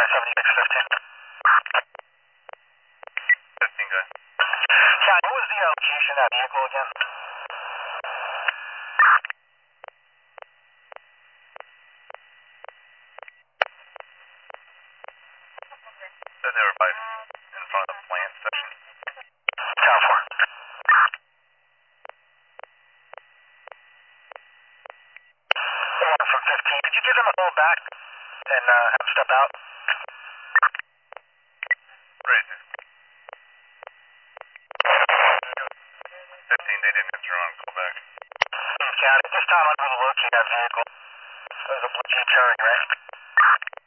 7615. 15, go ahead. John, what was the location of that vehicle again? Said they were right in front of the plant section. Town 4. 1 from 15. Did you give them a hold back and have them step out? Raise it. 15, they didn't answer on call back. County, this time I'm going to locate that vehicle. There's a blue Jeep Cherokee, right?